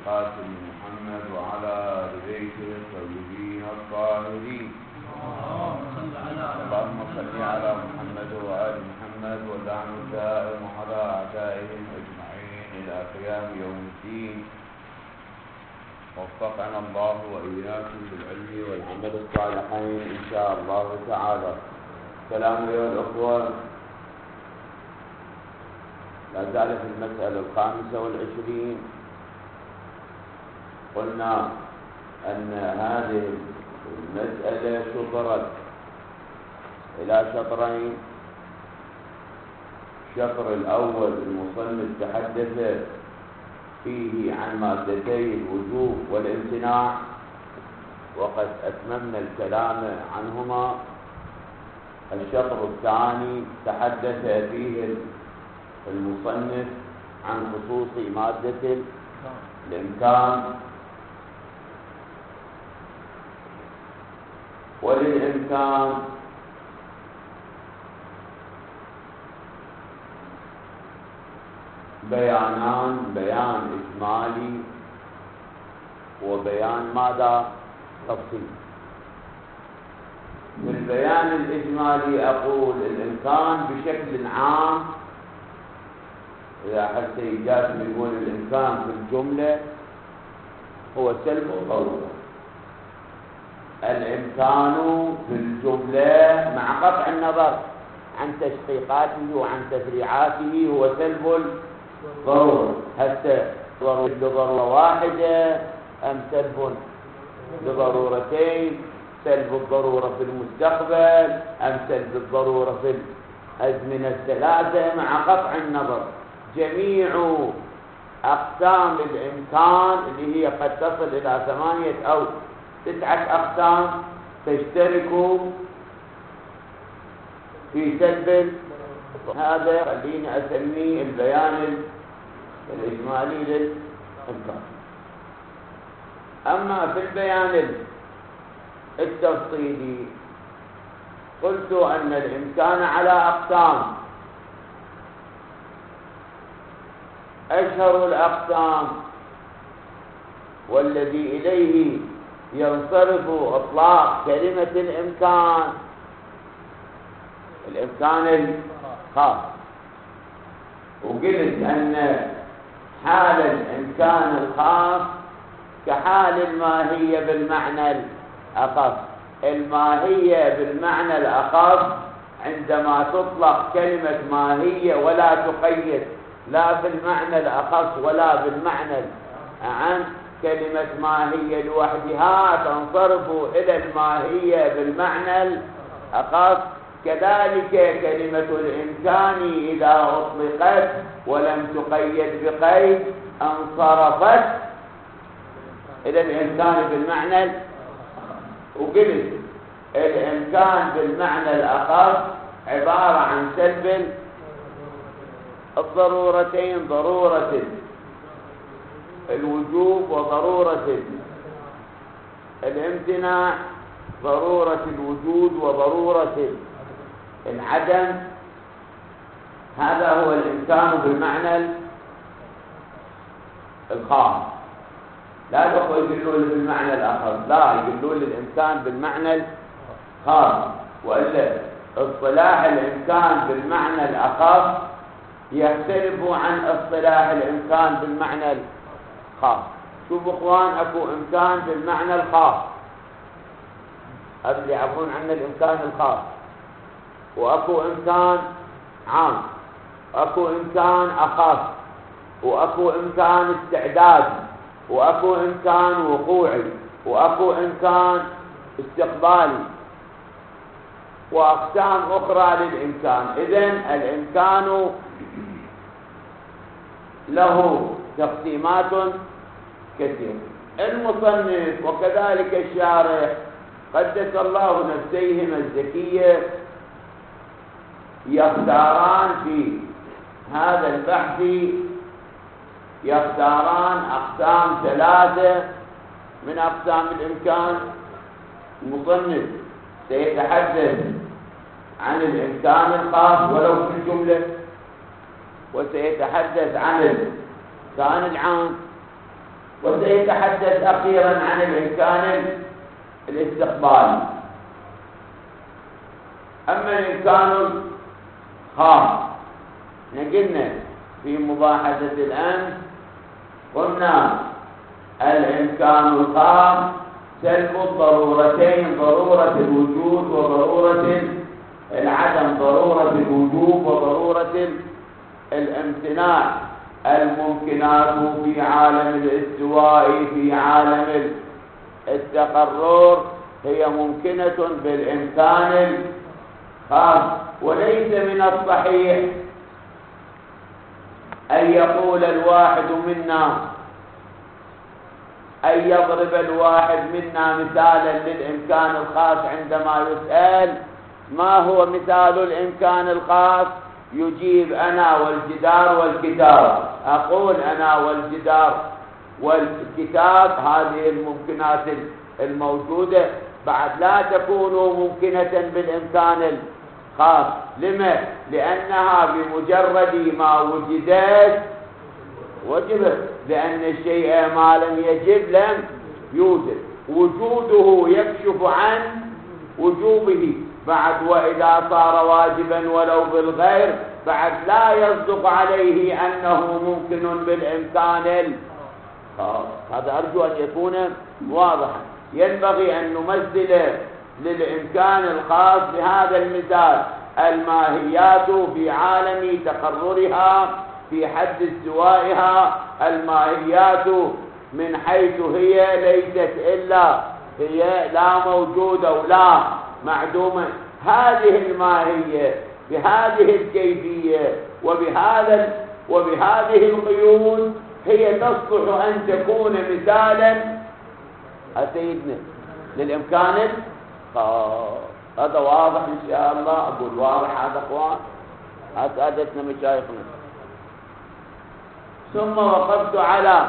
القاسم محمد وعلى آل بيته الطيبين الطاهرين. اللهم صل على محمد وآل محمد ولعن الدائم على أعدائهم أجمعين إلى قيام يوم الدين. وفقنا الله وإياكم بالعلم والعمل الصالحين إن شاء الله تعالى. السلام أيها الأخوة، لا زال في المسألة 25. قلنا أن هذه المسألة شطرت إلى شطرين. الشطر الأول المصنف تحدث فيه عن مادتي الوجوب والامتناع، وقد أتممنا الكلام عنهما. الشطر الثاني تحدث فيه المصنف عن خصوص مادة الإمكان، وللإمكان بيانان: بيان إجمالي وبيان ماذا؟ تفصيلي. في البيان الإجمالي أقول الإمكان بشكل عام، إذا حتى يجاسم يقول الإمكان في الجملة هو سلب الضرورة. الإمكان في الجملة مع قطع النظر عن تشقيقاته وعن تفريعاته هو سلب الضرورة. حتى ضرورة لضرورة واحدة أم سلب لضرورتين؟ سلب الضرورة في المستقبل أم سلب الضرورة في الأزمنة الثلاثة؟ مع قطع النظر جميع أقسام الإمكان اللي هي قد تصل إلى 8 أو 9 أقسام تشترك في سلب. هذا خليني أسميه البيان الإجمالي للإمكان. أما في البيان التفصيلي قلت أن الإمكان على أقسام. أشهر الأقسام والذي إليه ينصرف إطلاق كلمة الإمكان الخاص. وقلت أن حال الإمكان الخاص كحال الماهية بالمعنى الأخص. الماهية بالمعنى الأخص عندما تطلق كلمة ماهية ولا تقيد لا بالمعنى الأخص ولا بالمعنى الأعم، كلمة ماهية لوحدها تنصرف إلى الماهية بالمعنى الأخص. كذلك كلمة الإمكان إذا أطلقت ولم تقيد بقيد انصرفت إلى الإمكان بالمعنى الأخص. وقلت الإمكان بالمعنى الأخص عبارة عن سلب الضرورتين: ضرورة الوجوب وضرورة الامتناع، ضرورة الوجود وضرورة العدم. هذا هو الإمكان بالمعنى الخاص. لا يقولون بالمعنى الأخص، لا، يقولون الإمكان بالمعنى الخاص. وإلا اصطلاح الإمكان بالمعنى الأخص يختلف عن اصطلاح الإمكان بالمعنى الخاص. شوفوا اخوان، اكو إمكان بالمعنى الخاص، هذا اللي يعرفون عنه الإمكان الخاص، واكو إمكان عام، واكو إمكان أخص، واكو إمكان استعدادي، واكو إمكان وقوعي، واكو إمكان استقبالي، وأقسام أخرى للإمكان. إذن الإمكان له تقسيمات كثيرة. المصنف وكذلك الشارح قدس الله نفسيهما الزكية يختاران في هذا البحث أقسام 3 من أقسام الإمكان. المصنف سيتحدث عن الإمكان الخاص ولو في الجملة، وسيتحدث عن الإمكان العام، وسيتحدث أخيرا عن الإمكان الاستقبالي. أما الإمكان الخاص، قلنا في مباحثة الأمس قلنا الإمكان الخاص سلب الضرورتين، ضرورة الوجود وضرورة العدم، ضرورة الوجوب وضرورة الامتناع. الممكنات في عالم الاستواء في عالم التقرر هي ممكنة بالإمكان الخاص، وليس من الصحيح أن يقول الواحد منا، أن يضرب الواحد منا مثالا للإمكان الخاص عندما يسأل ما هو مثال الإمكان الخاص يجيب أنا والجدار والكتاب. أقول أنا والجدار والكتاب هذه الممكنات الموجودة بعد لا تكون ممكنة بالإمكان الخاص. لما؟ لأنها بمجرد ما وجدت وجبت، لأن الشيء ما لم يجب لم يوجد، وجوده يكشف عن وجوبه بعد. وإذا صار واجبا ولو بالغير بعد لا يصدق عليه أنه ممكن بالإمكان الخاص. هذا أرجو أن يكون واضحا. ينبغي أن نمثل للإمكان الخاص بهذا المثال: الماهيات في عالم تقررها في حد استوائها، الماهيات من حيث هي ليست إلا هي لا موجودة ولا معدومة. هذه الماهية بهذه الكيفية وبهذه القيود هي تصلح أن تكون مثالا سيدنا للإمكان. هذا واضح إن شاء الله. أقول واضح هذا أخوان، سادتنا مشايخنا. ثم وقفت على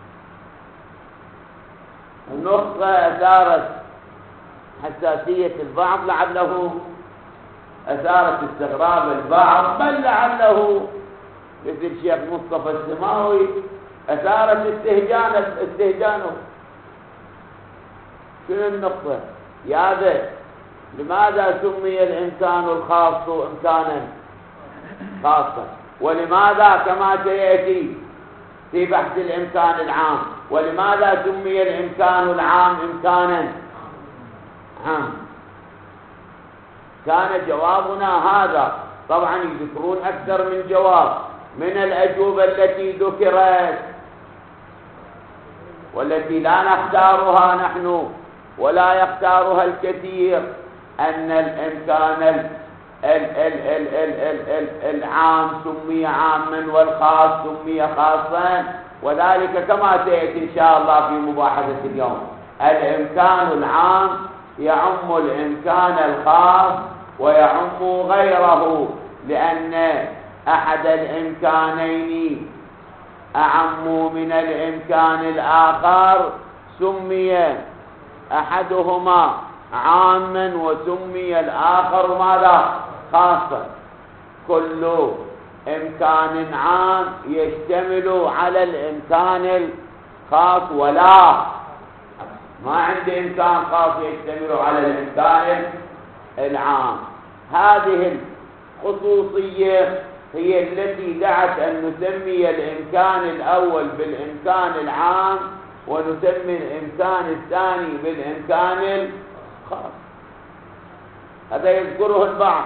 النقطة أثارت حساسية البعض، لعله أثارت استغراب البعض، بل لعله مثل الشيخ مصطفى السماوي أثارت استهجانه. شنو النقطة؟ يا ذا لماذا سمي الإمكان الخاص إمكانا خاصا؟ ولماذا كما سيأتي في بحث الإمكان العام ولماذا سمي الإمكان العام إمكانا عام؟ كان جوابنا هذا. طبعا يذكرون أكثر من جواب من الأجوبة التي ذكرت والتي لا نختارها نحن ولا يختارها الكثير، أن الإمكان العام سمي عاما والخاص سمي خاصا، وذلك كما سيأتي إن شاء الله في مباحثة اليوم. الإمكان العام يعم الإمكان الخاص ويعم غيره، لأن أحد الإمكانين أعم من الإمكان الآخر، سمي أحدهما عاما وسمي الآخر ماذا؟ خاصا. كل إمكان عام يشتمل على الإمكان الخاص، ولا ما عندي إمكان خاص يشتمل على الإمكان العام. هذه الخصوصية هي التي دعت أن نسمي الإمكان الأول بالإمكان العام ونسمي الإمكان الثاني بالإمكان الخاص. هذا يذكره البعض.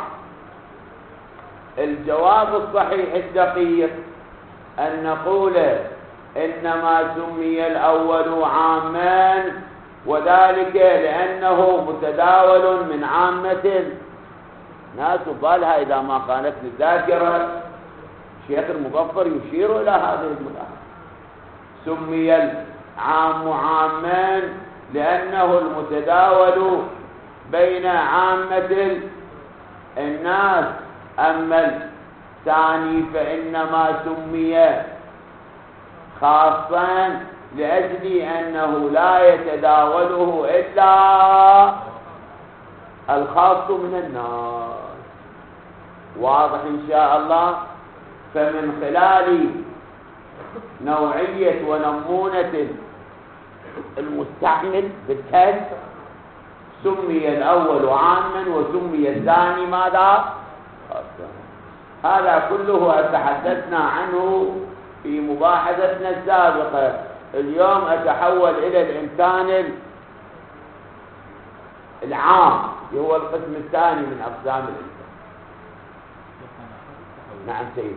الجواب الصحيح الدقيق أن نقول إنما سمي الأول عاما، وذلك لأنه متداول من عامة الناس، وقالها إذا ما خانتني الذاكرة الشيخ المظفر يشير إلى هذه الملاحظة. سمي العام عاما لأنه المتداول بين عامة الناس. أما الثاني فإنما سمي خاصا لأجل أنه لا يتداوله إلا الخاص من الناس. واضح إن شاء الله. فمن خلال نوعية ونمونة المستعمل بالكسر سمي الأول عاما وسمي الثاني ماذا؟ هذا كله تحدثنا عنه في مباحثتنا السابقة. اليوم أتحول إلى الإمكان العام هو القسم الثاني من أقسام الإمكان. نعم سيد.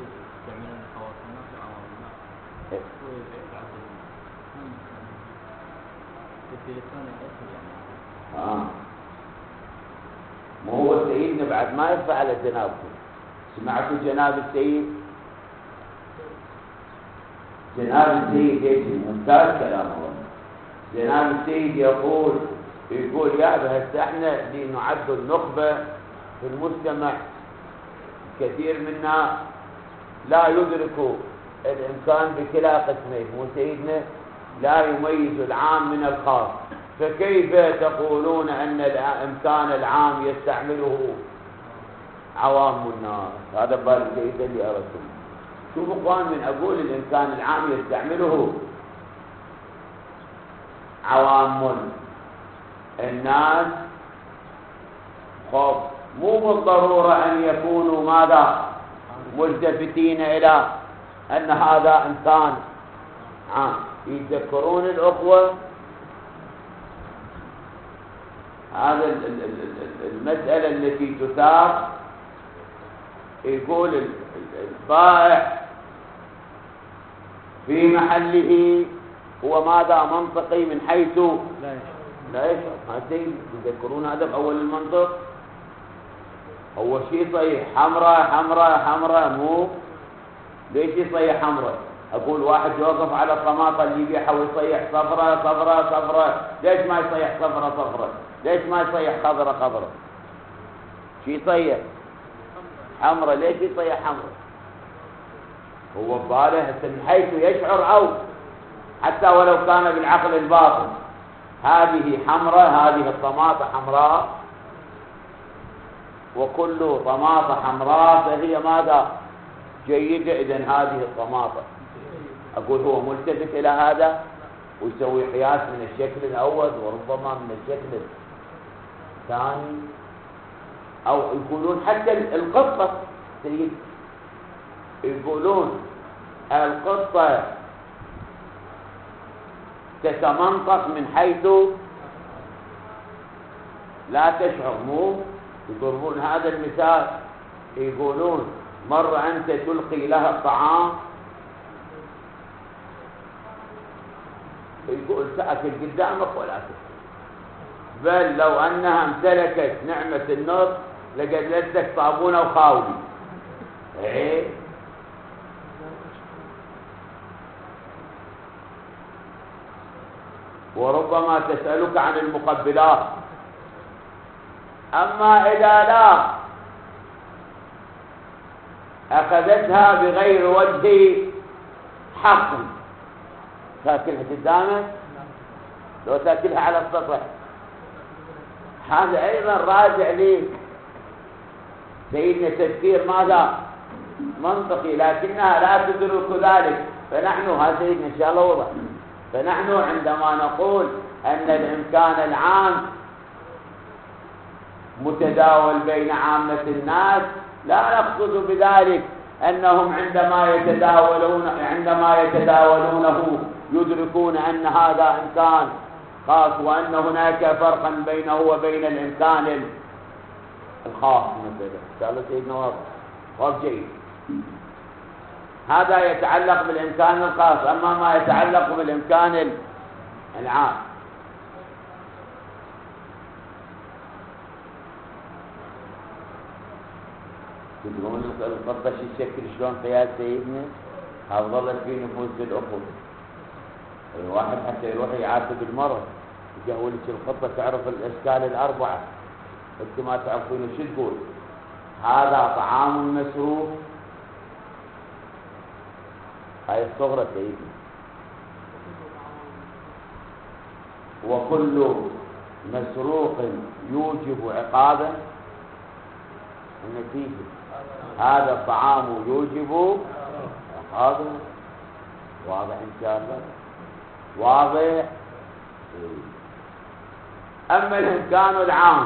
ما هو السيد بعد ما يرفع على جنابكم. سمعتوا جناب السيد؟ جناب السيد يجي ممتاز كلامه. جناب السيد يقول يا بهسه احنا لنعد النخبة في المجتمع، كثير منا لا يدرك الإمكان بكلا قسمين، مو سيدنا لا يميز العام من الخاص، فكيف تقولون أن الإمكان العام يستعمله عوام الناس؟ هذا بال سيدنا اللي أردتم. شوفوا اخوان، من أقول الإمكان العام يستعمله عوام الناس، خب مو بالضرورة أن يكونوا ماذا؟ ملتفتين إلى أن هذا إمكان عام. يذكرون الأخوة هذا المسألة التي تثار، يقول البائع في محله هو ماذا؟ منطقي من حيث لا يشعر. هاتين يذكرون هذا بأول المنطق. هو شيء صحيح حمراء مو ليش يصيح حمراء؟ أقول واحد يوقف على الطماطة اللي يبيعها ويصيح صفراء، ليش ما يصيح صفراء؟ ليش ما يصيح خضراء؟ شو يصيح؟ حمراء. ليش يصيح حمراء؟ هو بباله من حيث يشعر، أو حتى ولو كان بالعقل الباطن هذه حمراء، هذه الطماطة حمراء، وكل طماطة حمراء فهي ماذا؟ جيدة. إذن هذه الطماطة، أقول هو ملتفت إلى هذا ويسوي قياس من الشكل الأول وربما من الشكل الثاني، أو يقولون حتى القطة سيد، يقولون القطة تتمنطق من حيث لا تشعر، مو يضربون هذا المثال. يقولون مرة أنت تلقي لها الطعام، يقول تأكل قدامك ولا تأكل، بل لو أنها امتلكت نعمة النطق لقدلتك صابونة وخاولي. إيه؟ وربما تسألك عن المقبلات. أما إذا لا أخذتها بغير وجه حق، تأكلها قدامك لو تأكلها على السطح، هذا أيضا راجع لي سيدنا تفكير ماذا؟ منطقي، لكنها لا تدرك ذلك. فنحن هذا سيدنا إن شاء الله وضح. فنحن عندما نقول أن الإمكان العام متداول بين عامة الناس، لا نقصد بذلك أنهم عندما يتداولونه يدركون أن هذا إمكان خاص، وأن هناك فرقا بينه وبين الإمكان الخاص مثلا. إن شاء الله سيدنا واضح جيد. هذا يتعلق بالإمكان الخاص. أما ما يتعلق بالإمكان العام، تقولون القطة شو يشكل شلون قياس سيدنا؟ هذا ظلت في نفوس الأخوة. الواحد حتى يروح يعاتب المرض يقول لك القطة تعرف الأشكال الأربعة، أنت ما تعرفون شو تقول؟ هذا طعام مسروق. هاي الصغرى سيدنا. وكل مسروق يوجب عقابا النتيجة. هذا الطعام يوجب عقابا. واضح إن شاء الله. واضح؟ أما الإمكان العام،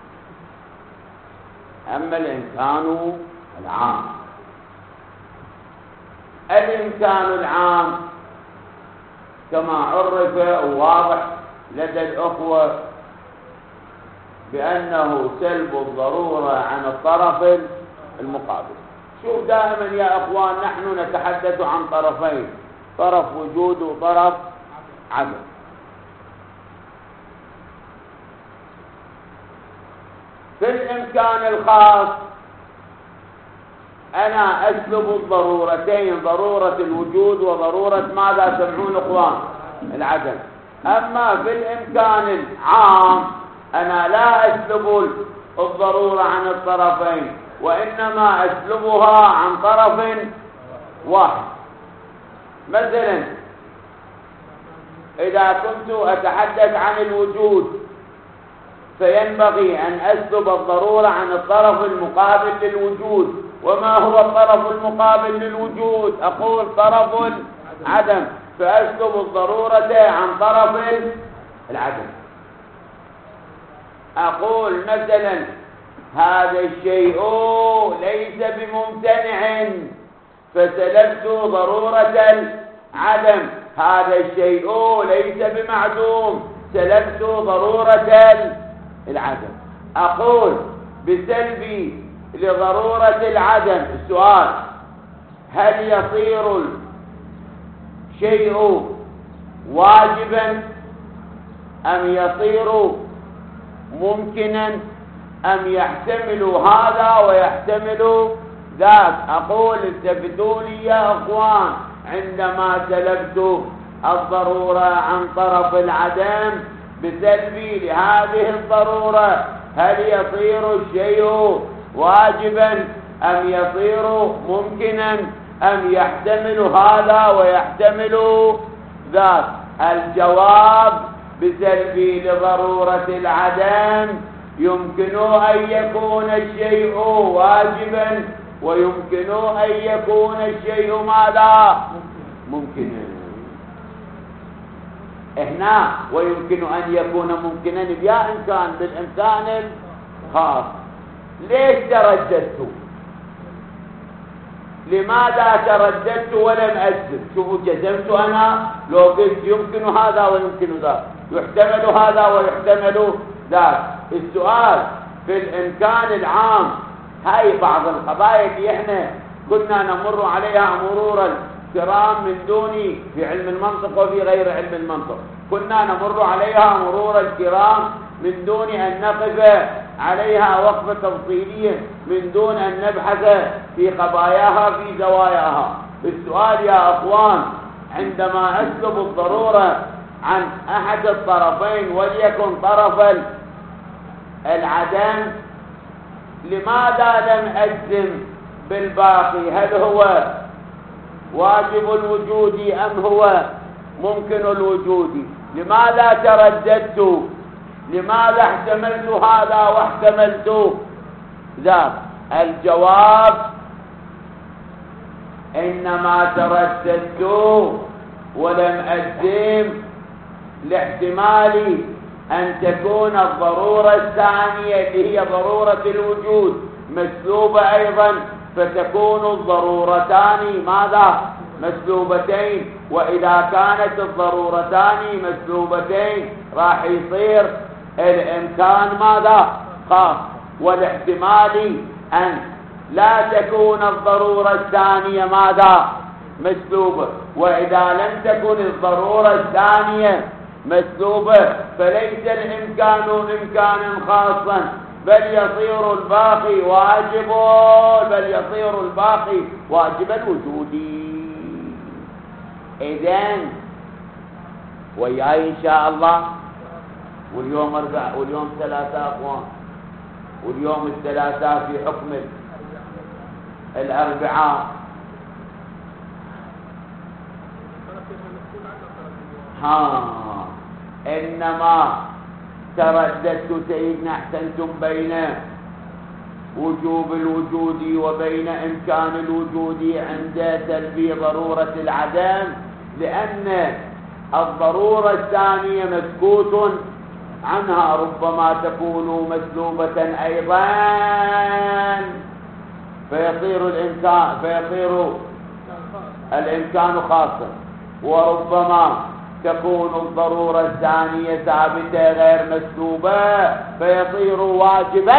الإمكان العام كما عرف وواضح لدى الأخوة بأنه سلب الضرورة عن الطرف المقابل. شوف دائما يا أخوان نحن نتحدث عن طرفين، طرف وجود وطرف عدم. في الإمكان الخاص أنا أسلب الضرورتين، ضرورة الوجود وضرورة ماذا سمعون أخوان؟ العدم. أما في الإمكان العام أنا لا أسلب الضرورة عن الطرفين، وإنما أسلبها عن طرف واحد. مثلا إذا كنت أتحدث عن الوجود فينبغي أن أسلب الضرورة عن الطرف المقابل للوجود. وما هو الطرف المقابل للوجود؟ أقول طرف العدم، فأسلب الضرورة عن طرف العدم. أقول مثلا هذا الشيء ليس بممتنع، فسلبت ضرورة العدم. هذا الشيء ليس بمعدوم، سلبت ضرورة العدم. أقول بسلبي لضرورة العدم، السؤال هل يصير الشيء واجبا أم يصير ممكنا أم يحتمل هذا ويحتمل ذاك؟ أقول التفتوا لي يا أخوان، عندما سلبت الضرورة عن طرف العدم بسلبي لهذه الضرورة هل يصير الشيء واجبا أم يصير ممكنا أم يحتمل هذا ويحتمل ذاك؟ الجواب بسلبي لضرورة العدم يمكن أن يكون الشيء واجبا ويمكن أن يكون الشيء ماذا؟ ممكنا. هنا ويمكن أن يكون ممكنا يا إمكان بالإمكان الخاص. ليش ترددت؟ لماذا ترددت ولم أجزم؟ شوفوا جزمت أنا لو قلت يمكن هذا ويمكن ذاك، يحتمل هذا ويحتمل ذاك. السؤال في الإمكان العام، هاي بعض القضايا اللي احنا كنا نمر عليها مرور الكرام من دون في علم المنطق وفي غير علم المنطق، كنا نمر عليها مرور الكرام من دون أن نقف عليها وقفة تفصيلية، من دون أن نبحث في قضاياها في زواياها. السؤال يا أخوان، عندما أسلب الضرورة عن أحد الطرفين وليكن طرف العدم، لماذا لم أجزم بالباقي؟ هل هو واجب الوجود أم هو ممكن الوجود؟ لماذا ترددت؟ لماذا احتملت هذا واحتملت ذاك؟ الجواب إنما ترددت ولم أجزم لاحتمال أن تكون الضرورة الثانية اللي هي ضرورة الوجود مسلوبة أيضا، فتكون الضرورتان ماذا؟ مسلوبتين. وإذا كانت الضرورتان مسلوبتين راح يصير الإمكان ماذا؟ خاص. والاحتمال أن لا تكون الضرورة الثانية ماذا؟ مسلوبة. وإذا لم تكن الضرورة الثانية مسلوبة فليس الإمكان إمكانا خاصا، بل يصير الباقي واجب الوجود. إذن وياي إن شاء الله، واليوم 4 واليوم 3 أخوان، واليوم الثلاثاء في حكم الأربعاء. إنما ترددت سيدنا احسنتم بين وجوب الوجود وبين إمكان الوجود عند سلب ضرورة العدم، لأن الضرورة الثانية مسكوت عنها، ربما تكون مسلوبة أيضا فيصير الإمكان خاصا، وربما تكون الضرورة الثانية ثابتة غير مسلوبة فيصير واجبا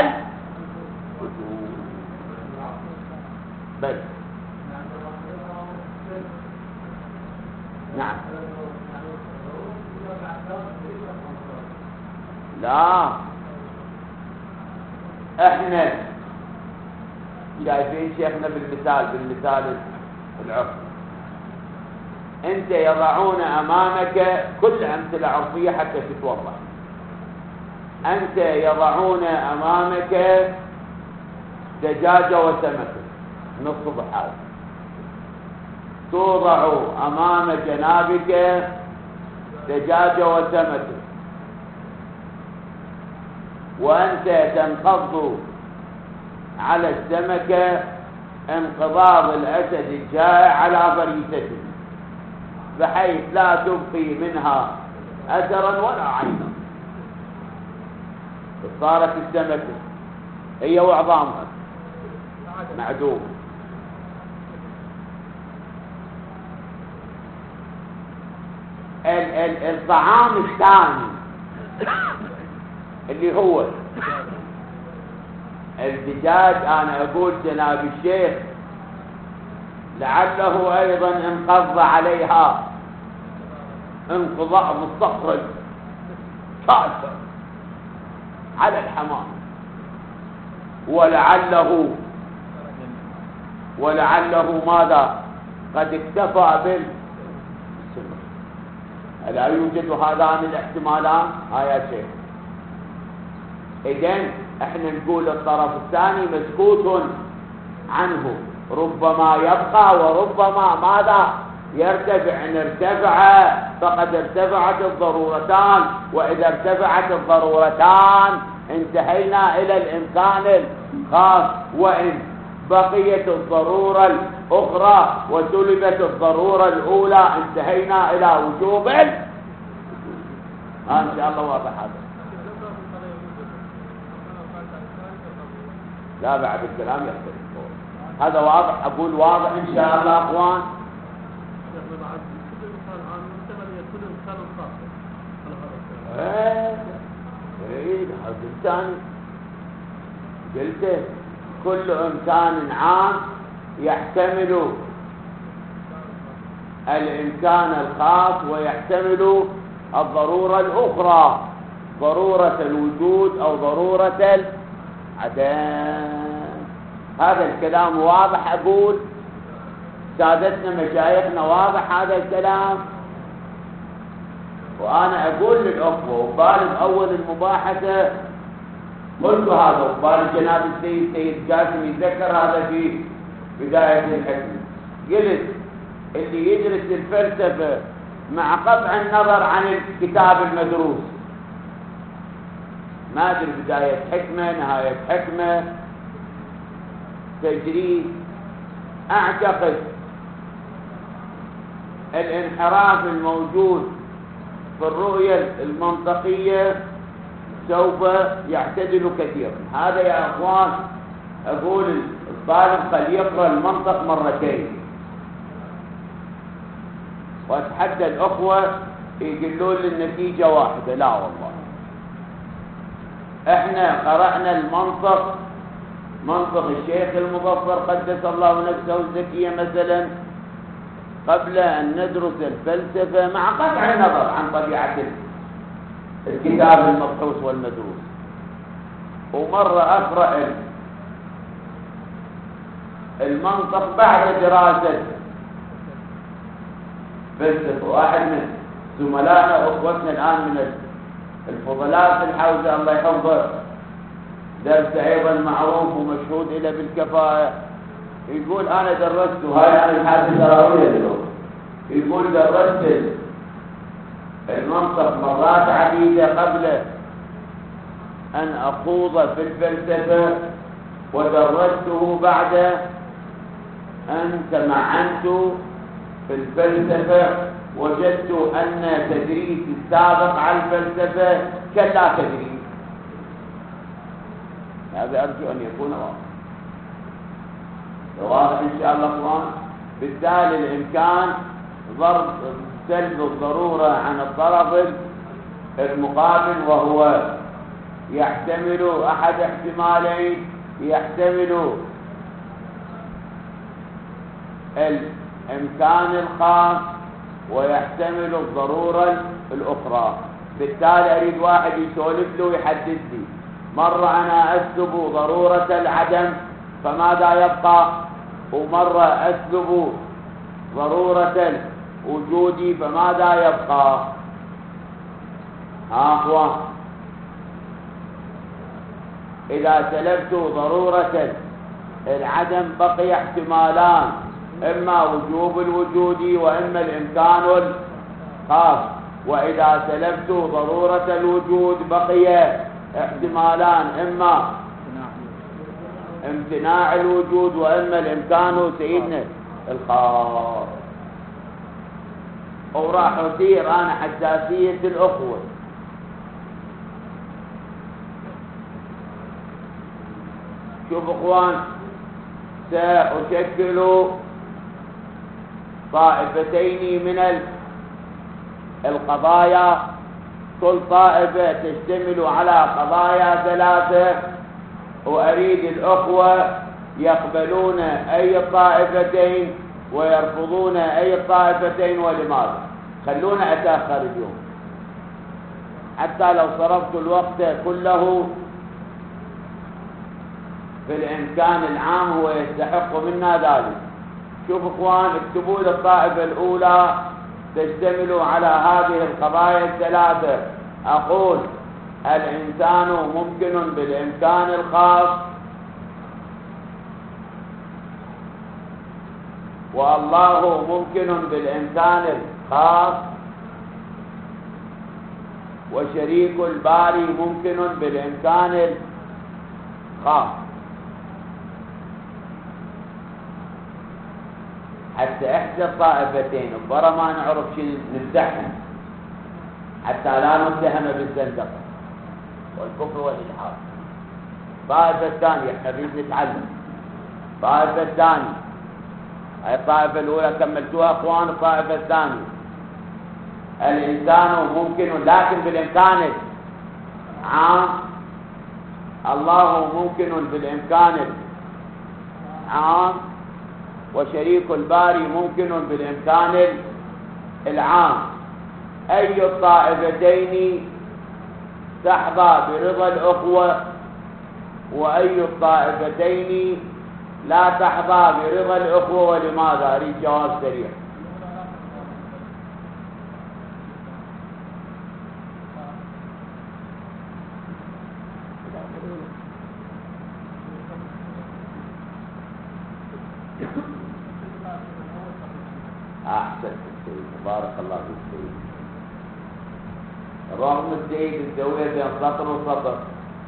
بس. نعم. لا، احنا شايفين شيخنا بالمثال العرفي، انت يضعون امامك كل امثله عرفيه حتى تتوضح. انت يضعون امامك دجاجه وسمكه من الصبح هذا، توضع امام جنابك دجاجه وسمكه، وأنت تنقض على السمكة انقضاض الأسد الجائع على فريسته، بحيث لا تبقي منها أثرا ولا عينا. صارت السمكة هي وعظامها معدوم. الطعام الثاني اللي هو الدجاج، أنا أقول جناب الشيخ لعله أيضا انقض عليها انقضاء مستقرد كاسر على الحمام، ولعله ماذا قد اكتفى بالسمك. ألا يوجد هذان الاحتمالان؟ يا شيخ، إذن احنا نقول الطرف الثاني مسكوت عنه، ربما يبقى وربما ماذا يرتفع. ان ارتفع فقد ارتفعت الضرورتان، واذا ارتفعت الضرورتان انتهينا الى الامكان الخاص، وان بقيت الضرورة الاخرى وسلبت الضرورة الاولى انتهينا الى وجوب ان شاء الله واضح هذا. لا، بعد الكلام يختلف، هذا واضح، أقول واضح إن شاء الله أخوان. هذا الثاني قلت كل إمكان عام يحتمل الإمكان الخاص ويحتمل الضرورة الأخرى، ضرورة الوجود أو ضرورة عدم. هذا الكلام واضح، أقول سادتنا مشايخنا واضح هذا الكلام. وأنا أقول للأخوة وبالغ أول المباحثة قلت هذا، وبالغ جناب السيد قاسم يتذكر هذا في بداية الحكم، قلت اللي يدرس الفلسفة مع قطع النظر عن الكتاب المدروس، ما أدري بداية حكمة نهاية حكمة تجريد، أعتقد الانحراف الموجود في الرؤية المنطقية سوف يعتدل كثيرا. هذا يا أخوان أقول الطالب قد يقرأ المنطق مرتين، وأتحدى الأخوة يقولون للنتيجة واحدة، لا والله احنا قرأنا المنطق، منطق الشيخ المظفر قدس الله نفسه الزكية مثلا، قبل أن ندرس الفلسفة مع قطع النظر عن طبيعة الكتاب المبحوث والمدروس. ومرة أقرأ المنطق بعد دراسة فلسفة. واحد من زملائنا وأخوتنا الآن من الفضلاء في الحوزة الله يحفظه، درس أيضا معروف ومشهود إلى بالكفاءة، يقول أنا درست، هاي أنا الحادثة راوية له، يقول درست المنطق مرات عديدة قبل أن أخوض في الفلسفة، ودرسته بعد أن تمعنت في الفلسفة وجدت أن تدريس السابق على الفلسفة كلا تدريس. هذا أرجو أن يكون واضح إن شاء الله أخوان. بالتالي الإمكان ضرب سلب الضرورة عن الطرف المقابل، وهو يحتمل أحد احتمالين، يحتمل الإمكان الخاص ويحتمل الضرورة الأخرى. بالتالي أريد واحد يسولف له ويحدد لي، مرة أنا أسلب ضرورة العدم فماذا يبقى، ومرة أسلب ضرورة الوجود فماذا يبقى. أخوان، إذا سلبت ضرورة العدم بقي احتمالان، إما وجوب الوجود وإما الإمكان الخاص. وإذا سلبت ضرورة الوجود بقي احتمالان، إما امتناع الوجود وإما الإمكان سيدنا الخاص. وراح أثير أنا حساسية الأخوة. شوف اخوان، سأشكل طائفتين من القضايا، كل طائفة تشتمل على قضايا ثلاثة، وأريد الأخوة يقبلون أي الطائفتين ويرفضون أي الطائفتين، ولماذا. خلونا أتأخر اليوم حتى لو صرفت الوقت كله في الإمكان العام هو يستحق منا ذلك. شوف اخوان، اكتبوا لي الطائفة الأولى تشتمل على هذه القضايا الثلاثة. أقول الإنسان ممكن بالإمكان الخاص، والله ممكن بالإمكان الخاص، وشريك الباري ممكن بالإمكان الخاص. حتى إحدى الطائفتين برا ما نعرف شيء نمزحهم، حتى لا نتهم بالزندقة والكفر والإلحاد. الطائفة الثانية احنا نريد نتعلم. الطائفة الثانية، هاي الطائفة الأولى كملتوها اخوان. الطائفة الثانية الإنسان ممكن لكن بالإمكان العام، الله ممكن بالإمكان العام، وشريك الباري ممكن بالإمكان العام. أي الطائفتين تحظى برضا الأخوة، وأي الطائفتين لا تحظى برضا الأخوة، ولماذا؟ أريد جواب سريع. أحسن السيد، بارك الله في السيد. رغم السيد الزاوية بين سطر وسطر.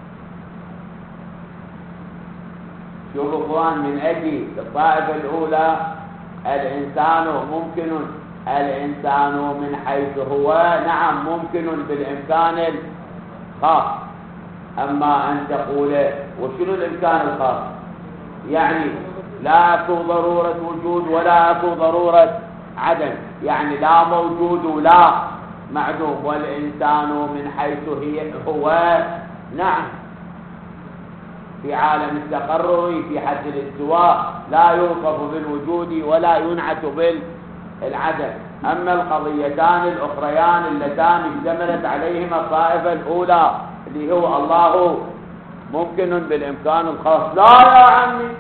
شوفوا اخوان، من أجل الطائفة الأولى الإنسان ممكن، الإنسان من حيث هو نعم ممكن بالإمكان الخاص. أما أن تقول وشنو الإمكان الخاص؟ يعني لا أكو ضرورة وجود ولا أكو ضرورة عدم، يعني لا موجود ولا معدوم. والإنسان من حيث هو نعم في عالم التقرر في حد الاستواء، لا يوصف بالوجود ولا ينعت بالعدم. أما القضيتان الأخريان اللتان اشتملت عليهما الطائفة الأولى اللي هو الله ممكن بالإمكان الخاص، لا يا عمي،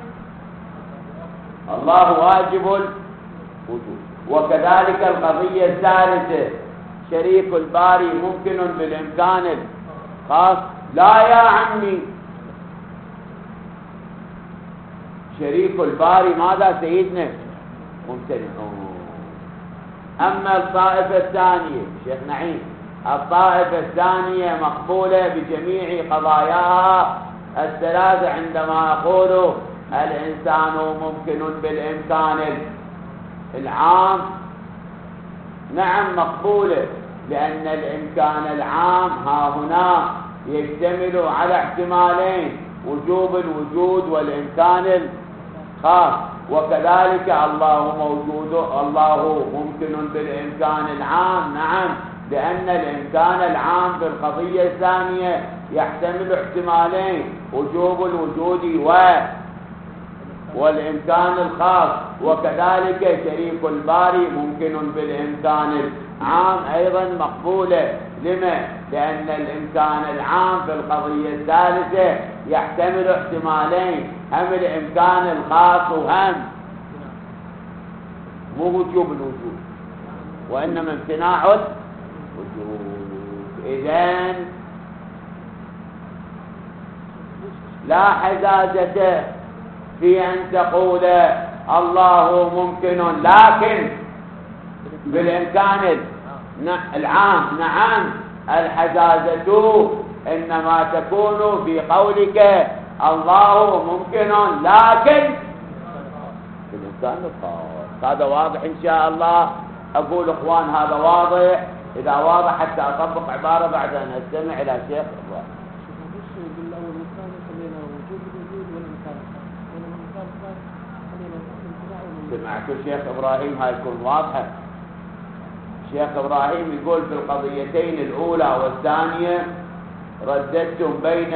الله واجب الوجود. وكذلك القضية الثالثة شريك الباري ممكن بالإمكان الخاص، لا يا عمي، شريك الباري ماذا سيدنا ممتنع. أما الطائفة الثانية شيخ نعيم، الطائفة الثانية مقبولة بجميع قضاياها الثلاثة عندما أقول الإنسان ممكن بالإمكان العام، نعم مقبولة، لأن الإمكان العام ها هنا يشتمل على احتمالين: وجوب الوجود والإمكان الخاص. وكذلك الله موجود، الله ممكن بالإمكان العام، نعم، لأن الإمكان العام في القضية الثانية يحتمل احتمالين: وجوب الوجود والإمكان الخاص. وكذلك شريك الباري ممكن بالإمكان العام أيضا مقبولة. لما؟ لأن الإمكان العام في القضية الثالثة يحتمل احتمالين: هم الإمكان الخاص وهم مو وجوب الوجود وإنما امتناع الوجود. إذن لا حجاجة في أن تقول الله ممكن لكن بالإمكان العام. نعم، الحجاجة إنما تكون في قولك الله ممكن لكن بالإمكان الخاص. هذا واضح إن شاء الله. أقول إخوان هذا واضح. إذا واضح حتى أطبق عبارة بعد أن أستمع إلى شيخ إبراهيم. سمعتوا شيخ إبراهيم؟ هاي تكون واضحة. شيخ إبراهيم يقول في القضيتين الأولى والثانية رددتم بين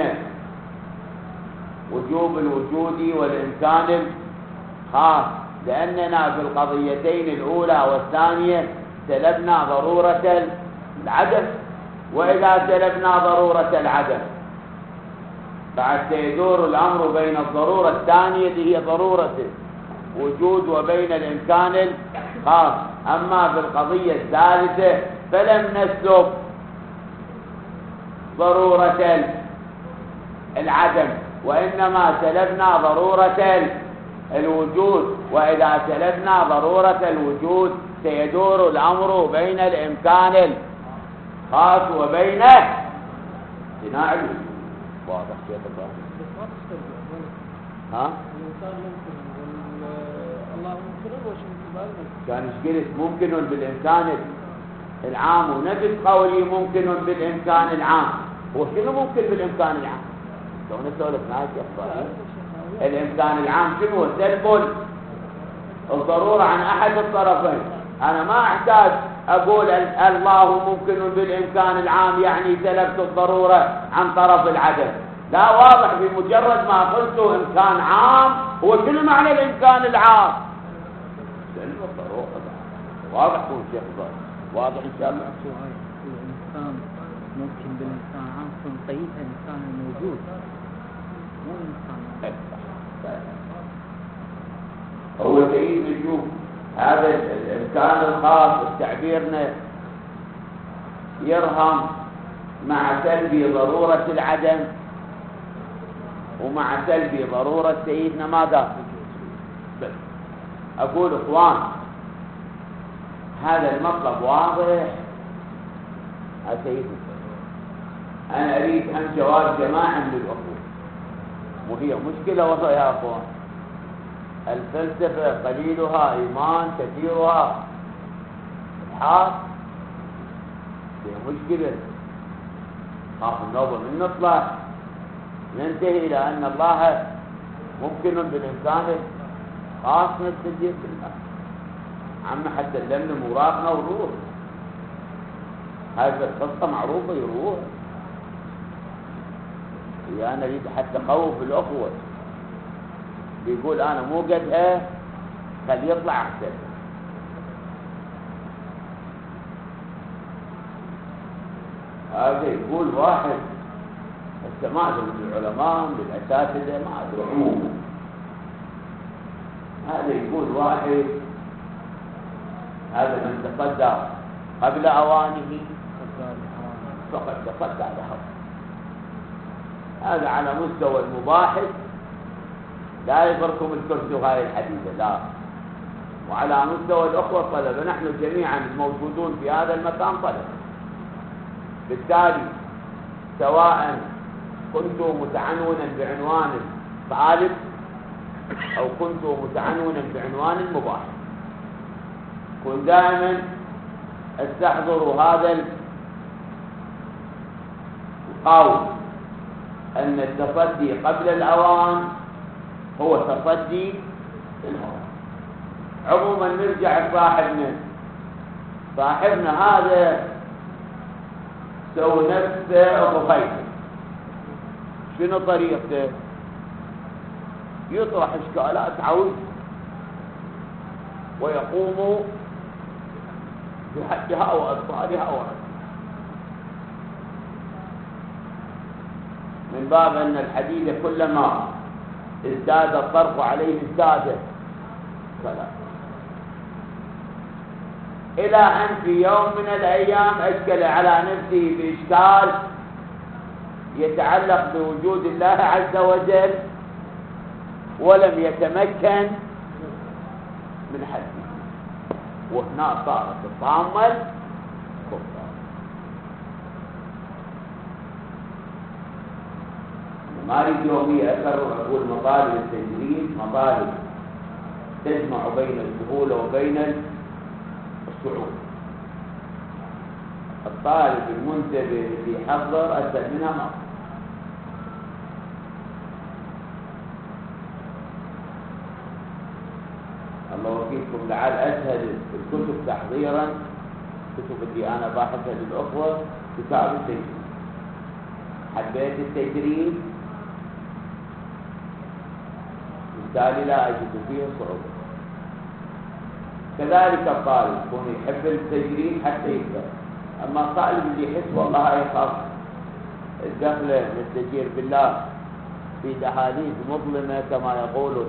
وجوب الوجود والإمكان الخاص، لأننا في القضيتين الأولى والثانية سلبنا ضرورة العدم، وإذا سلبنا ضرورة العدم بعد سيدور الأمر بين الضرورة الثانية اللي هي ضرورة وجود وبين الإمكان الخاص. أما في القضية الثالثة فلم نسلب ضرورة العدم، وإنما سلبنا ضرورة الوجود، وإذا سلبنا ضرورة الوجود سيدور الأمر بين الإمكان الخاص وبين امتناع الوجود. واضح شيخ إبراهيم؟ ها؟ كان قلت ممكن بالإمكان العام ونفس قولي ممكن بالإمكان العام. هو شنو ممكن بالإمكان العام؟ لو نسولف معك يا إبراهيم، الإمكان العام شنو؟ سلب الضرورة عن أحد الطرفين. أنا ما أحتاج أقول الله ممكن بالإمكان العام يعني سلبت الضرورة عن طرف العدم. لا، واضح بمجرد ما قلت إمكان عام. هو شنو معنى الإمكان العام؟ سلب الضرورة. واضح هو شيخ إبراهيم؟ واضح إن شاء الله. الإنسان ممكن بالإنسان عام تنقيدها الإنسان الموجود مو الإنسان. هو تعيد نشوف هذا الإمكان الخاص تعبيرنا يرهم مع سلب ضرورة العدم ومع سلب ضرورة سيدنا ماذا؟ أقول إخوان هذا المطلب واضح. سيدنا أنا أريد أن جواب جماعة من الأخوة، وهي مشكلة وضع يا أخوان. الفلسفة قليلها إيمان كثيرها إلحاد. هي مشكلة. خاف النوبة من نطلع ننتهي إلى أن الله ممكن بالإمكان خاص نستجيب بالله عم حتى اللمن مراقنا وروح. هذه القصة معروفة يروح. أنا أريد حتى خوف الأخوة بيقول أنا مو قدها خلي يطلع أحسن. هذا يقول واحد هسه ما أدري من العلماء من الأساتذة ما أدري. هذا يقول واحد هذا من تصدى قبل أوانه فقد تصدى له. هذا على مستوى المباحث لا يضركم الكرسي هاي الحديثة، لا. وعلى مستوى الأخوة الطلبة نحن جميعا الموجودون في هذا المكان طلبة. بالتالي سواء كنت متعنونا بعنوان طالب أو كنت متعنونا بعنوان المباحث، كن دائما استحضروا هذا القول أن التصدي قبل الأوان هو تصدي الهوى. عموما نرجع صاحبنا هذا سوى نفسه ضفيته. شنو طريقته؟ يطرح اشكالات عويصة ويقوم بحدها وأطفالها من باب أن الحديد كلما ازداد الطرف عليه ازداد فلا، إلى أن في يوم من الأيام أشكل على نفسه بإشكال يتعلق بوجود الله عز وجل ولم يتمكن من حله، وهنا صارت الطامة الكبرى. ما أريد يومي أكرر أقول مطالب التجريد مطالب تجمع بين السهولة وبين الصعوبة. الطالب المنتبه اللي يحضر أسهل منها ما. الله وكيلكم، لعل أسهل الكتب تحضيرا كتب اللي أنا باحثها للأخوة كتاب التجريد. حبيت التجريد بالتالي لا أجد فيه صعوبة. كذلك الطالب يكون يحب التجريد حتى يقدر. أما الطالب اللي يحس والله يخاف الدخلة نستجير بالله في دهاليز مظلمة كما يقول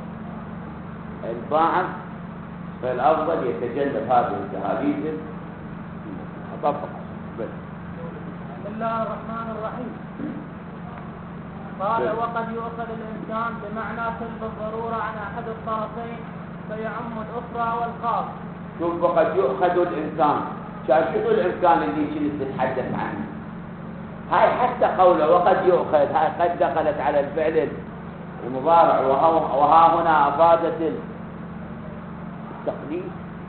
البعض، فالأفضل يتجنب هذه الدهاليز. أطبق. بسم الله الرحمن الرحيم. قال: وقد يؤخذ الإنسان بمعنى سلب الضرورة عن أحد الطرفين فيعم الأخرى والخاص. شوف، وقد يؤخذ الإنسان، شنو الإمكان اللي كنت تتحدث عنه؟ هاي حتى قوله وقد يؤخذ، هاي قد دخلت على الفعل المضارع، وها هنا أفادت التقليد.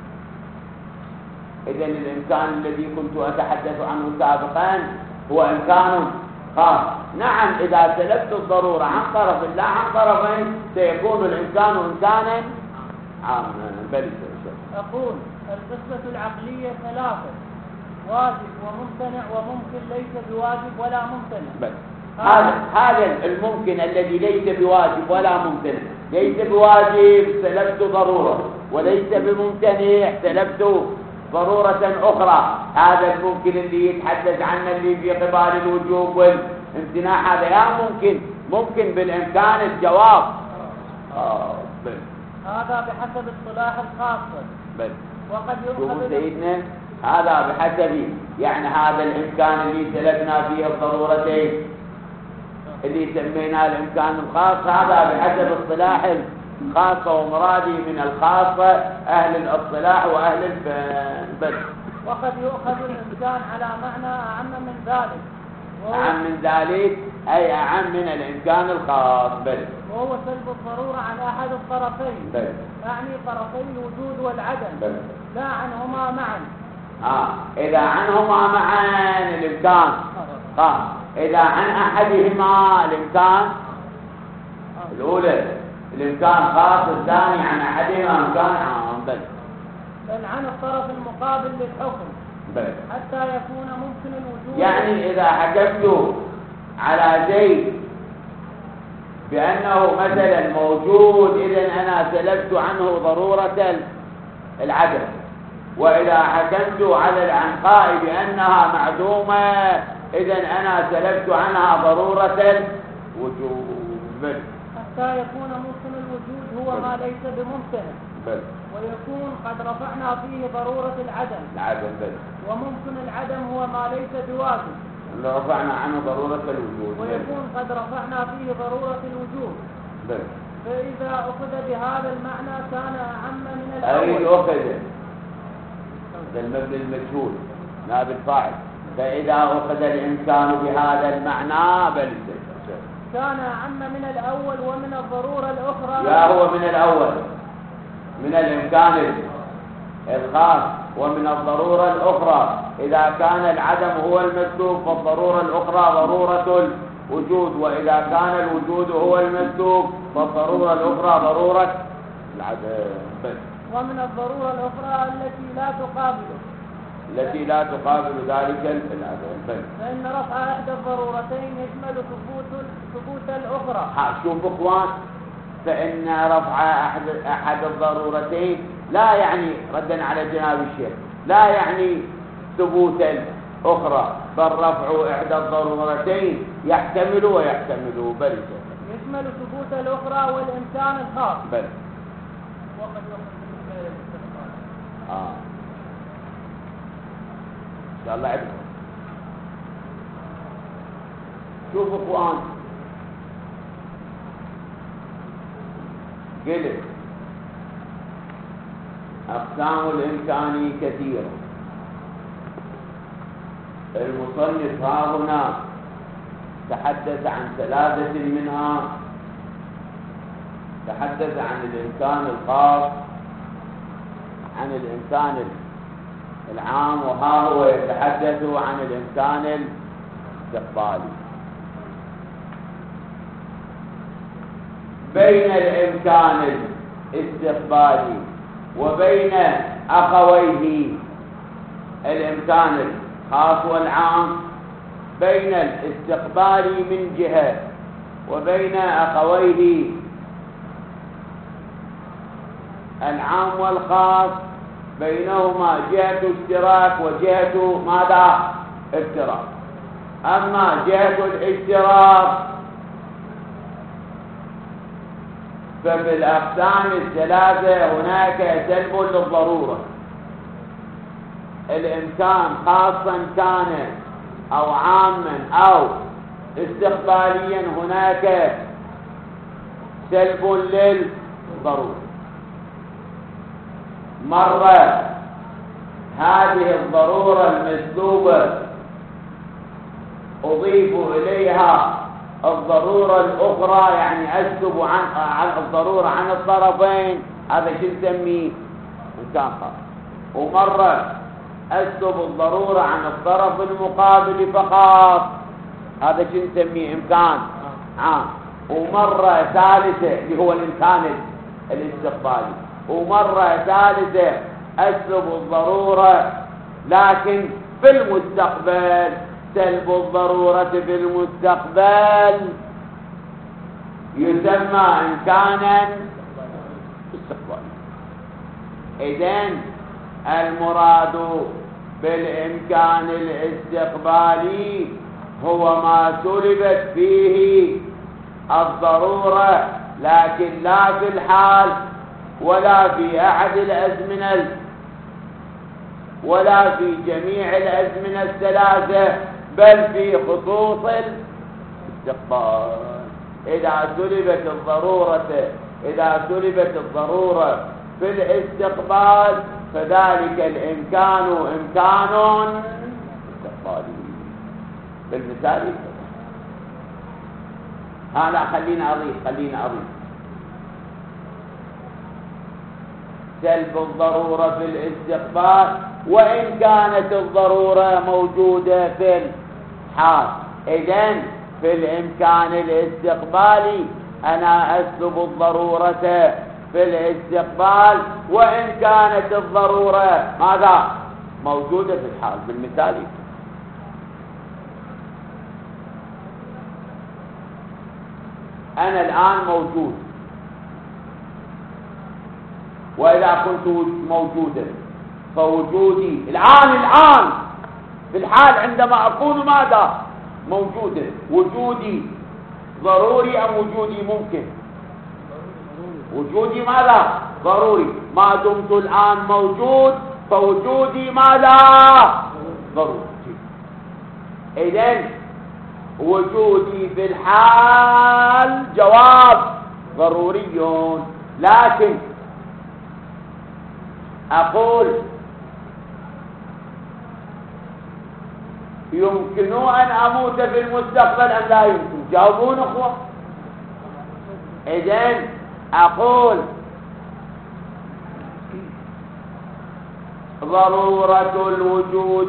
إذن الإمكان الذي كنت أتحدث عنه سابقا هو إمكان خاص. نعم، إذا سلبت الضرورة عن طرف لا عن طرفين سيكون الإمكان إمكانا عاما. بل أقول القصة العقلية ثلاثة: واجب وممتنع وممكن ليس بواجب ولا ممتنع. بل هذا الممكن الذي ليس بواجب ولا ممتنع. ليس بواجب سلبت ضرورة، وليس بممتنع سلبت ضرورة أخرى. هذا الممكن اللي يتحدث عنه اللي في قبال الوجوب والامتناع، هذا يا ممكن بالإمكان الجواب. بل هذا بحسب اصطلاح الخاصة. بل وقد يؤخذ سيدنا هذا بحسب، يعني هذا الإمكان اللي سلبنا فيه الضرورتين اللي سميناه الإمكان الخاص، هذا بحسب اصطلاح الخاصة، ومرادي من الخاصة أهل الاصطلاح وأهل البدء. وقد يؤخذ الإمكان على معنى أعم من ذلك، أعم من ذلك أي أعم من الإمكان الخاص. بل وهو سلب الضرورة عن أحد الطرفين، بل يعني طرفي الوجود والعدم، بل لا عنهما معا. إذا عنهما معا الإمكان خاص، إذا عن أحدهما الإمكان الأولى الإمكان خاص، الثاني عن أحدهما إمكان عام. بل عن الطرف المقابل للحكم بل حتى يكون ممكن الوجود. يعني إذا حكمت على زيد بأنه مثلا موجود، إذن أنا سلبت عنه ضرورة العدم. وإذا حكمت على العنقاء بأنها معدومة، إذن أنا سلبت عنها ضرورة الوجود. حتى يكون ممكن الوجود هو ما ليس بممتنع، ويكون قد رفعنا فيه ضرورة العدم. وممكن العدم هو ما ليس بواجب، رفعنا عنه ضرورة الوجود، ويكون قد رفعنا فيه ضرورة الوجود. فإذا أخذ بهذا المعنى كان أعم من الأول. أريد أخذ المبني المجهول نائب الفاعل. فإذا أخذ الإمكان بهذا المعنى بل كان أعم من الأول ومن الضرورة الأخرى. لا، هو من الأول، من الإمكان الخاص ومن الضرورة الأخرى إذا كان العدم هو المسلوب فالضرورة الأخرى ضرورة الوجود، وإذا كان الوجود هو المسلوب فالضرورة الأخرى ضرورة العدم. ومن الضرورة الأخرى التي لا تقابل ذلك العدم. فإن رفع إحدى الضرورتين يشمل ثبوت الأخرى. شوف إخوان، فإن رفع أحد الضرورتين لا يعني، ردا على جناب الشيخ، لا يعني ثبوت الأخرى، بل رفع إحدى الضرورتين يحتمل ويحتمل، بل يشمل ثبوت الأخرى والإمكان الخاص. بل وقد إن شاء الله عدل. شوف إخوان، قلت أقسام الإمكان كثيرة. المصنف ها هنا تحدث عن 3 منها. تحدث عن الإمكان الخاص، عن الإمكان العام، وها هو يتحدث عن الإمكان الاستقبالي. بين الإمكان الاستقبالي وبين أخويه الإمكان الخاص والعام، بين الاستقبالي من جهة وبين أخويه العام والخاص بينهما جهة اشتراك وجهة ماذا؟ افتراق. أما جهة الاشتراك ففي الأقسام الثلاثة هناك سلب للضرورة. الإمكان خاصا كان أو عاما أو استقباليا هناك سلب للضرورة. مرة هذه الضرورة المسلوبة أضيف إليها الضرورة الأخرى، يعني أسلب عن الضرورة عن الطرفين، هذا شو نسميه؟ إمكان خاص. ومرة أسلب الضرورة عن الطرف المقابل فقط، هذا شو نسميه؟ إمكان عام. ومرة ثالثة اللي هو الإمكان الاستقبالي. ومرة ثالثة أسلب الضرورة لكن في المستقبل. سلب الضرورة في المستقبل يسمى إمكانا استقبالي. إذن المراد بالإمكان الاستقبالي هو ما سلبت فيه الضرورة، لكن لا في الحال ولا في أحد الأزمنة ولا في جميع الأزمنة الثلاثة، بل في خصوص الاستقبال. إذا سلبت الضرورة في الاستقبال فذلك الإمكان إمكان استقبالي. بالمثال لا خلينا أضيف سلب الضرورة في الاستقبال وإن كانت الضرورة موجودة في الحال. إذن في الإمكان الاستقبالي أنا أسلب الضرورة في الاستقبال وإن كانت الضرورة ماذا؟ موجودة في الحال. بالمثال أنا الآن موجود، وإذا كنت موجودا فوجودي الآن في الحال عندما أكون ماذا؟ موجودا. وجودي ضروري أم وجودي ممكن؟ وجودي ماذا؟ ضروري. ما دمت الآن موجود فوجودي ماذا؟ ضروري. إذن وجودي في الحال جواب ضروري، لكن أقول يمكن أن أموت في المستقبل أم لا يمكن؟ جاوبون أخوة. إذن أقول ضرورة الوجود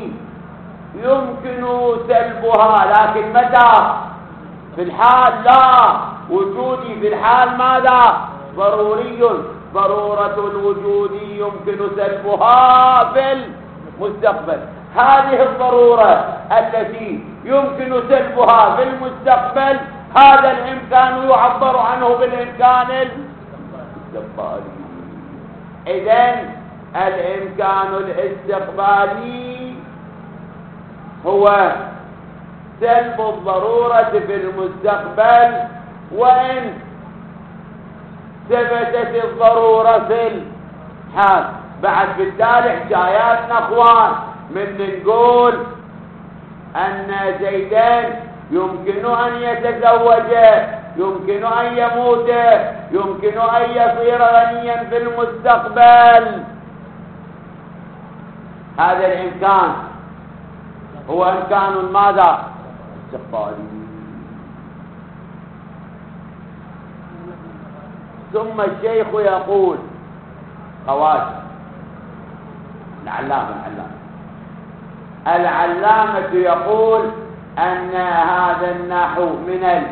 يمكن سلبها، لكن متى؟ في الحال لا، وجودي في الحال ماذا؟ ضروري. ضرورة الوجود يمكن سلبها في المستقبل. هذه الضرورة التي يمكن سلبها في المستقبل، هذا الإمكان يعبر عنه بالإمكان الاستقبالي. إذن الإمكان الاستقبالي هو سلب الضرورة في المستقبل، وإن ثبتت الضرورة في الحال. بعد بالتالي حكاياتنا اخوان من نقول ان زيدان يمكن ان يتزوج، يمكن ان يموت، يمكن ان يصير غنيا في المستقبل. هذا الامكان هو امكان ماذا؟ استقبالي. ثم الشيخ يقول خواجه العلامة يقول أن هذا النحو من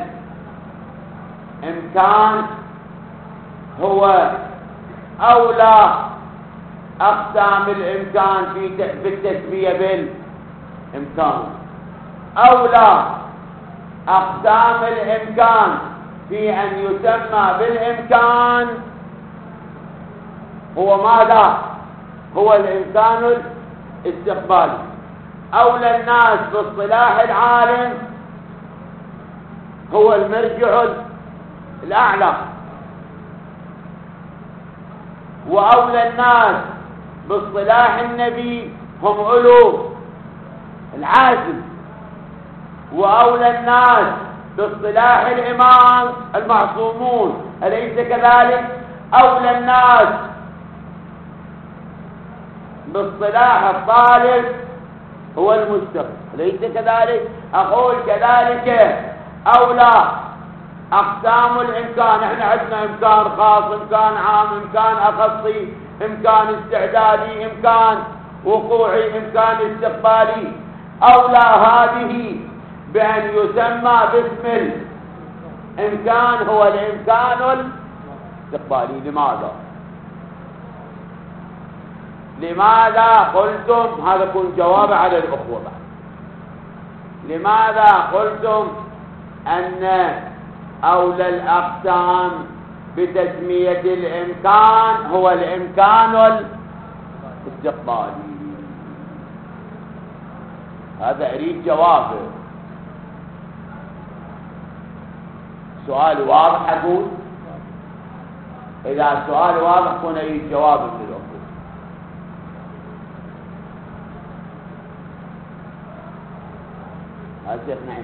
الإمكان هو أولى أقسام الإمكان في التسمية بالإمكان. أولى أقسام الإمكان في أن يسمى بالإمكان هو ماذا؟ هو الإمكان الاستقبالي. أولى الناس باصطلاح العالم هو المرجع الأعلى، وأولى الناس باصطلاح النبي هم أولو العازم، وأولى الناس باصطلاح الإمام المعصومون، أليس كذلك؟ أولى الناس باصطلاح الطالب هو المستقبل، أليس كذلك؟ أقول كذلك أولى أقسام الإمكان. احنا عندنا إمكان خاص، إمكان عام، إمكان أخصي، إمكان استعدادي، إمكان وقوعي، إمكان استقبالي. أولى هذه بأن يسمى باسم الإمكان هو الإمكان الاستقبالي. لماذا؟ لماذا قلتم؟ هذا يكون جواب على الأخوة بعد. لماذا قلتم أن أولى الأقسام بتسمية الإمكان هو الإمكان الاستقبالي؟ هذا أريد جوابه. سؤال واضح أقول؟ إذا سؤال واضح كون أريد جواب من الأخوة. شيخ نعيم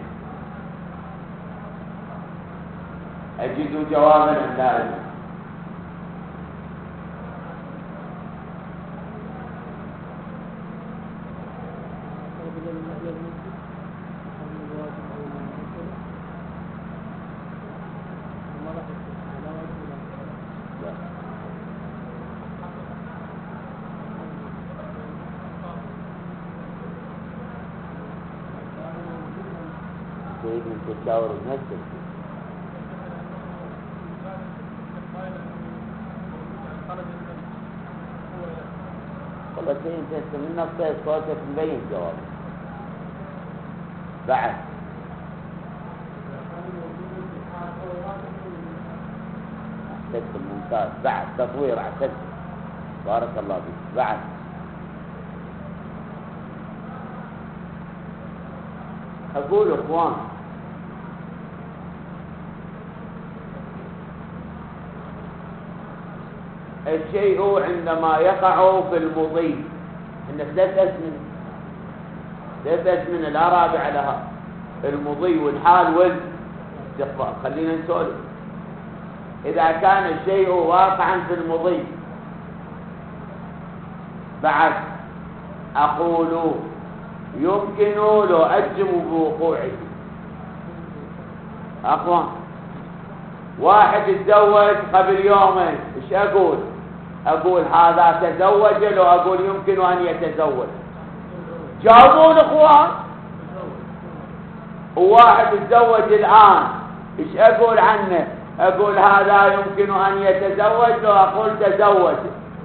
أجد جوابا أم لا أجد؟ تشاور بنفسك. والله شيء انت من نفسك صوتك مبين جواب بعد. احسنت ممتاز. بعد تطوير احسنت بارك الله فيك. بعد اقول اخوان الشيء عندما يقع في المضي، إن ثلاث من الأرابع لها المضي والحال والاستقبال. خلينا نسولف. إذا كان الشيء واقعا في المضي بعد أقول يمكن لو أجزم بوقوعه. أخوان واحد اتزوج قبل يومين، ايش اقول؟ أقول هذا تزوج لو أقول يمكن أن يتزوج؟ جاوبون اخوان. وواحد يتزوج الآن ايش أقول عنه؟ أقول هذا يمكن أن يتزوج لو أقول تزوج.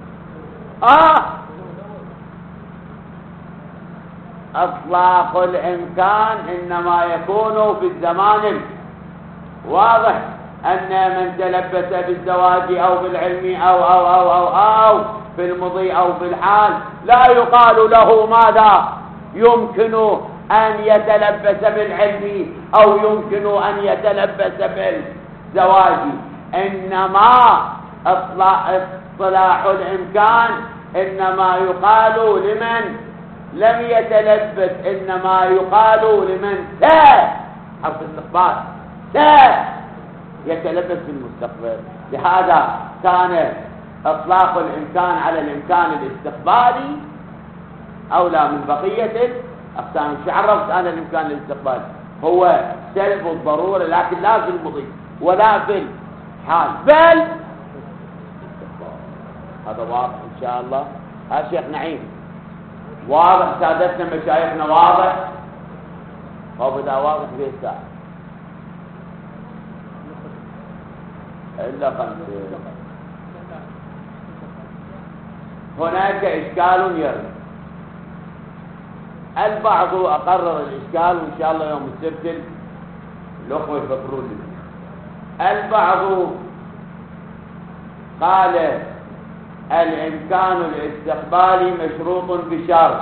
إطلاق الإمكان إنما يكون في الزمان. واضح أن من تلبس بالزواج أو بالعلم أو في المضي أو في الحال لا يقال له ماذا؟ يمكن أن يتلبس بالعلم أو يمكن أن يتلبس بالزواج. إنما اصطلاح الإمكان إنما يقال لمن لم يتلبس، إنما يقال لمن حرف استقبال يتلبس في المستقبل. لهذا كان اطلاق الامكان على الامكان الاستقبالي اولى من بقيه الاقسام. شو عرفت انا الامكان الاستقبالي؟ هو سلب الضروره، لكن لا في المضي ولا في الحال بل هذا واضح ان شاء الله. ها شيخ نعيم واضح؟ سادتنا مشايخنا واضح؟ هو بدا واضح في الساعه إلا خمسة. هناك إشكال يرد. البعض أقرر الإشكال وإن شاء الله يوم السبت الأخوة يفكرون لي. البعض قال الإمكان الاستقبالي مشروط بشرط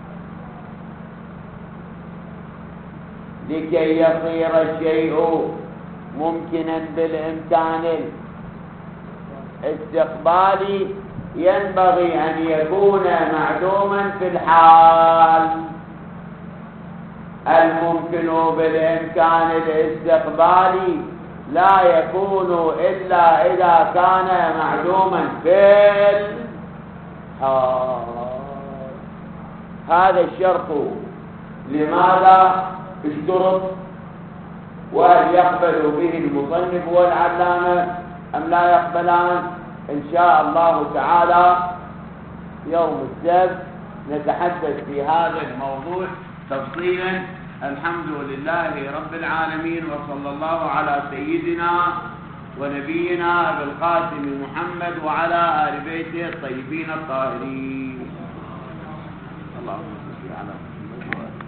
لكي يصير الشيء ممكنا بالإمكان الاستقبالي ينبغي أن يكون معدوما في الحال. الممكن بالإمكان الاستقبالي لا يكون إلا إذا كان معدوما في الحال. هذا الشرط لماذا اشترط؟ وهل يقبل به المصنف والعلامة أم لا يقبلان؟ إن شاء الله تعالى يوم السبت نتحدث في هذا الموضوع تفصيلا. الحمد لله رب العالمين، وصلى الله على سيدنا ونبينا أبي القاسم محمد وعلى آل بيته الطيبين الطاهرين. اللهم